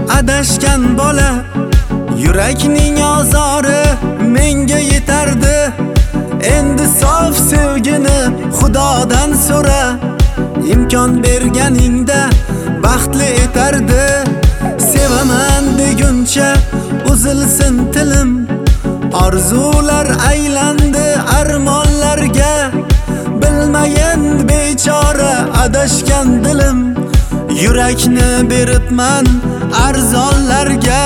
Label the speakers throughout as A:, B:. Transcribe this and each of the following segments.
A: adashgan bola, yurakning ozori menga yetardi. Endi sof sevgini Xudodan so'ra, imkon berganingda baxtli etardi. Sevaman deguncha uzilsin tilim, orzular aylandi armonlarga. Bilmayin bechora adashgan dilim, yurakni beribman arzonlarga.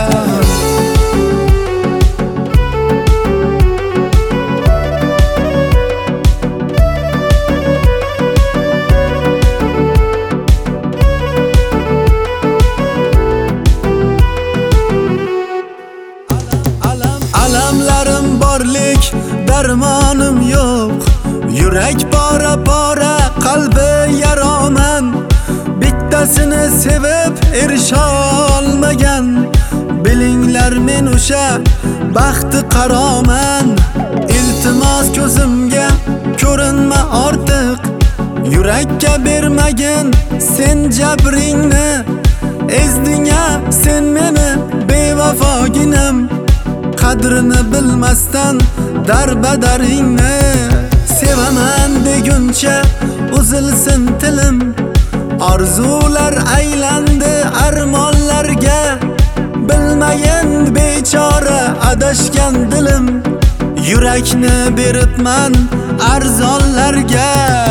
A: Alamlarim borlik, darmonim yo'q. Yurak pora qalbi yaroman. Bittasini sevib erisha olmagan, bilinglar men o'sha baxti qaroman. Iltimos ko'zimga ko'rinma ortiq, yurakka bermagin sen jabringni. Ezding-a sen meni bevafoginam, qadrini bilmasdan darbadaringni. Sevaman deguncha uzilsin tilim, orzular aylandi armonlarga. Bilmayin bechora adashgan dilim, yurakni beribman arzonlarga.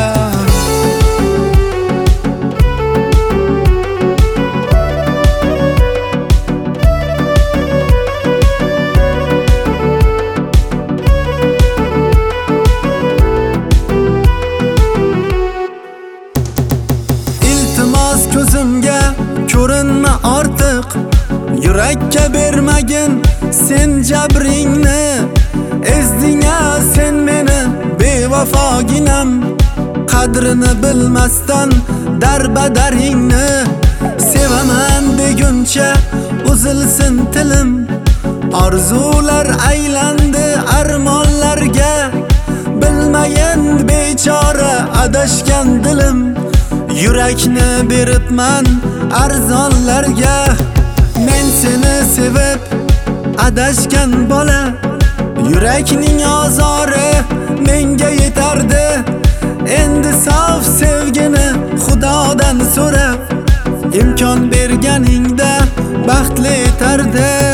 A: Ko'zimga ko'rinma ortiq, yurakka bermagin sen jabringni. Ezding-a sen meni bevafoginam, qadrini bilmasdan darbadaringni. Sevaman deguncha uzilsin tilim, orzular aylandi armonlarga. Bilmayin bechora adashgan dilim, yurakni beribman arzonlarga. Men seni sevib adashgan bola, yurakning ozori menga yetardi. Endi sof sevgini Xudodan so'rab, imkon berganingda baxtli etardi.